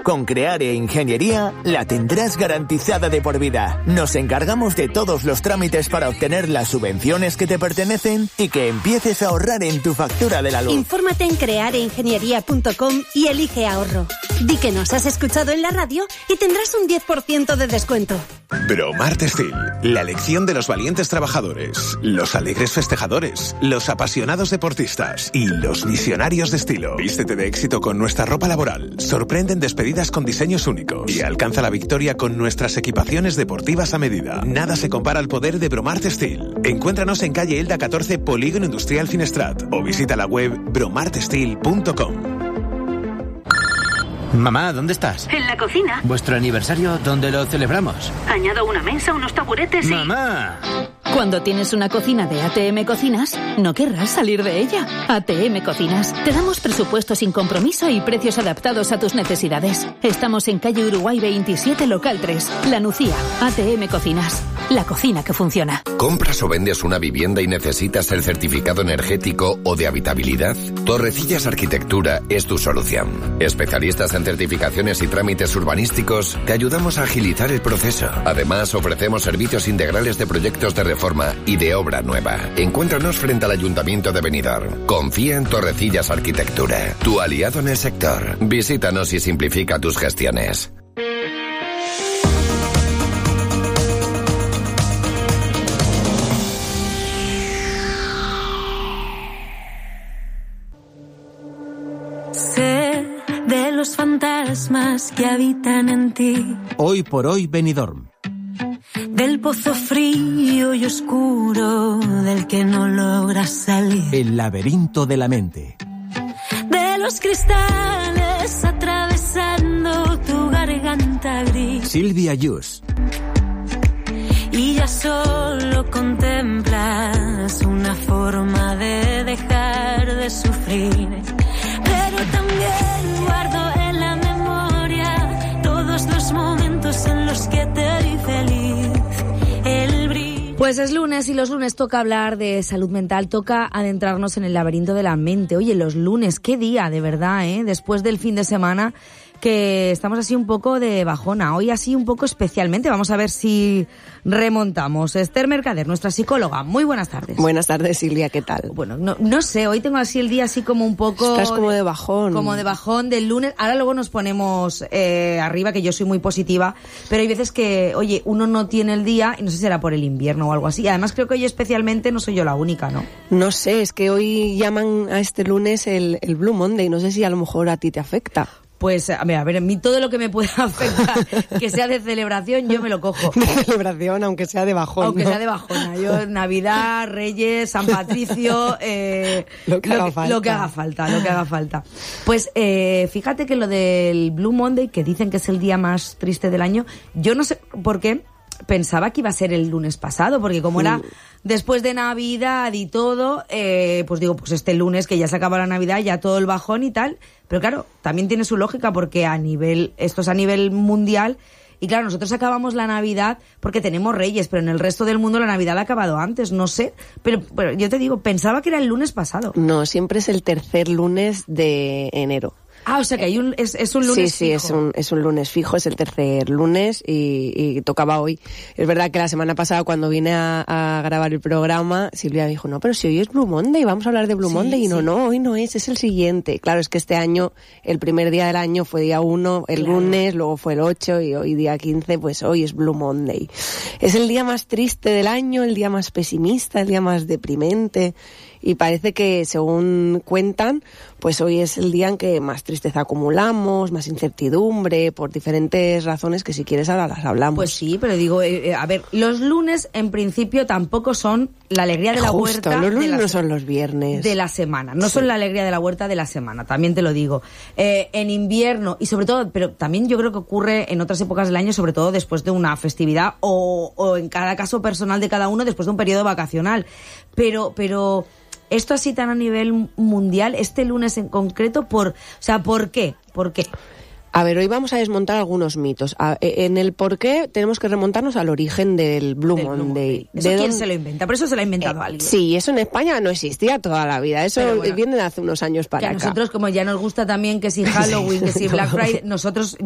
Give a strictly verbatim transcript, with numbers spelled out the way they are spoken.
Con Creare Ingeniería la tendrás garantizada de por vida. Nos encargamos de todos los trámites para obtener las subvenciones que te pertenecen y que empieces a ahorrar en tu factura de la luz. Infórmate en creare ingeniería punto com y elige ahorro. Di que nos has escuchado en la radio y tendrás un diez por ciento de descuento. Bromart Steel, la elección de los valientes trabajadores, los alegres festejadores, los apasionados deportistas y los visionarios de estilo. Vístete de éxito con nuestra ropa laboral, sorprende en despedidas con diseños únicos y alcanza la victoria con nuestras equipaciones deportivas a medida. Nada se compara al poder de Bromart Steel. Encuéntranos en calle Elda catorce, Polígono Industrial Finestrat, o visita la web bromart steel punto com. Mamá, ¿dónde estás? En la cocina. ¿Vuestro aniversario dónde lo celebramos? Añado una mesa, unos taburetes y... ¡Mamá! Cuando tienes una cocina de A T M Cocinas, no querrás salir de ella. A T M Cocinas. Te damos presupuesto sin compromiso y precios adaptados a tus necesidades. Estamos en calle Uruguay veintisiete, local tres. La Nucía. A T M Cocinas. La cocina que funciona. ¿Compras o vendes una vivienda y necesitas el certificado energético o de habitabilidad? Torrecillas Arquitectura es tu solución. Especialistas en certificaciones y trámites urbanísticos, te ayudamos a agilizar el proceso. Además, ofrecemos servicios integrales de proyectos de reforma y de obra nueva. Encuéntranos frente al Ayuntamiento de Benidorm. Confía en Torrecillas Arquitectura, tu aliado en el sector. Visítanos y simplifica tus gestiones. Sé de los fantasmas que habitan en ti. Hoy por hoy Benidorm. Del pozo frío y oscuro del que no logras salir. El laberinto de la mente. De los cristales atravesando tu garganta gris. Silvia Yus. Y ya solo contemplas una forma de dejar de sufrir. Pero también guardo en la memoria todos los momentos en los que te vi feliz. El brillo. Pues es lunes y los lunes toca hablar de salud mental, toca adentrarnos en el laberinto de la mente. Oye, los lunes, qué día, de verdad, ¿eh? Después del fin de semana, que estamos así un poco de bajona. Hoy así un poco especialmente. Vamos a ver si remontamos. Esther Mercader, nuestra psicóloga. Muy buenas tardes. Buenas tardes, Silvia. ¿Qué tal? Bueno, no, no sé. Hoy tengo así el día así como un poco... Estás como de bajón. Como de bajón del lunes. Ahora luego nos ponemos eh, arriba, que yo soy muy positiva. Pero hay veces que, oye, uno no tiene el día y no sé si será por el invierno o algo así. Además creo que hoy especialmente no soy yo la única, ¿no? No sé, es que hoy llaman a este lunes el, el Blue Monday. No sé si a lo mejor a ti te afecta. Pues, a ver, a ver, a mí todo lo que me pueda afectar, que sea de celebración, yo me lo cojo. De celebración, aunque sea de bajón, Aunque ¿no? sea de bajona. Yo, Navidad, Reyes, San Patricio, eh, lo, que lo, haga que, falta. lo que haga falta, lo que haga falta. Pues, eh, fíjate que lo del Blue Monday, que dicen que es el día más triste del año, yo no sé por qué pensaba que iba a ser el lunes pasado, porque como era después de Navidad y todo, eh, pues digo, pues este lunes que ya se acaba la Navidad, ya todo el bajón y tal. Pero claro, también tiene su lógica porque a nivel, esto es a nivel mundial. Y claro, nosotros acabamos la Navidad porque tenemos Reyes, pero en el resto del mundo la Navidad ha acabado antes, no sé. Pero, pero yo te digo, pensaba que era el lunes pasado. No, siempre es el tercer lunes de enero. Ah, o sea que hay un, es, es un lunes sí, sí, fijo. es un, es un lunes fijo, es el tercer lunes y, y tocaba hoy. Es verdad que la semana pasada cuando vine a, a grabar el programa, Silvia me dijo, no, pero si hoy es Blue Monday, vamos a hablar de Blue Sí, Monday. Y no, sí. no, hoy no es, es el siguiente. Claro, es que este año, el primer día del año fue día uno, el Claro. lunes, luego fue el ocho y hoy día quince, pues hoy es Blue Monday. Es el día más triste del año, el día más pesimista, el día más deprimente. Y parece que, según cuentan, pues hoy es el día en que más tristeza acumulamos, más incertidumbre, por diferentes razones que si quieres ahora las hablamos. Pues sí, pero digo, eh, eh, a ver, los lunes en principio tampoco son la alegría de la Justo, huerta. los lunes de la, no son los viernes. De la semana, no Sí. son la alegría de la huerta de la semana, también te lo digo. Eh, en invierno, y sobre todo, pero también yo creo que ocurre en otras épocas del año, sobre todo después de una festividad o, o en cada caso personal de cada uno después de un periodo vacacional. Pero, pero... Esto así tan a nivel mundial, este lunes en concreto, por, o sea, ¿por qué? ¿Por qué? A ver, hoy vamos a desmontar algunos mitos. A, en el por qué tenemos que remontarnos al origen del Blue Del Monday. Blue Monday. ¿Eso ¿De quién dónde? se lo inventa? Pero eso se lo ha inventado Eh, alguien. Sí, eso en España no existía toda la vida. Eso Pero bueno, viene de hace unos años para que a acá. nosotros, como ya nos gusta también que si Halloween, que si Black Friday, nosotros